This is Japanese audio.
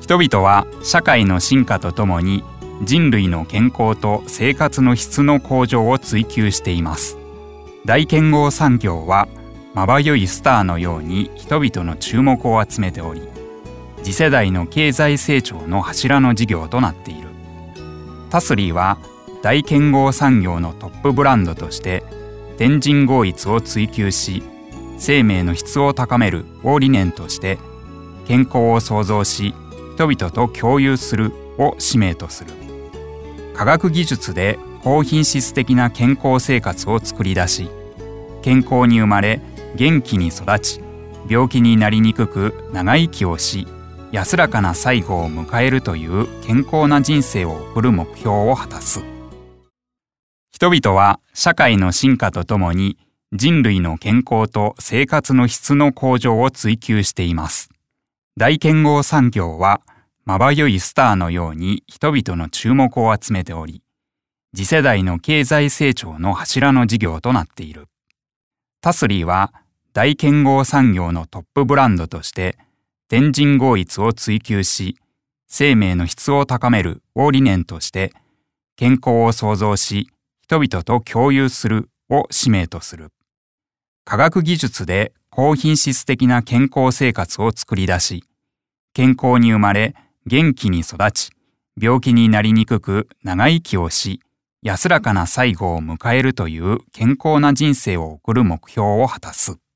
人々は社会の進化とともに人類の健康と生活の質の向上を追求しています。大健康産業はまばゆいスターのように人々の注目を集めており、次世代の経済成長の柱の事業となっている。タスリーは大健康産業のトップブランドとして天人合一を追求し、生命の質を高めるを理念として健康を創造し人々と共有するを使命とする。科学技術で高品質的な健康生活を作り出し、健康に生まれ元気に育ち、病気になりにくく長生きをし、安らかな最後を迎えるという健康な人生を送る目標を果たす。人々は社会の進化とともに人類の健康と生活の質の向上を追求しています。大健康産業はまばゆいスターのように人々の注目を集めており、次世代の経済成長の柱の事業となっている。タスリーは大健康産業のトップブランドとして天人合一を追求し、生命の質を高めるを理念として健康を創造し人々と共有するを使命とする。科学技術で高品質的な健康生活を作り出し、健康に生まれ元気に育ち、病気になりにくく長生きをし、安らかな最後を迎えるという健康な人生を送る目標を果たす。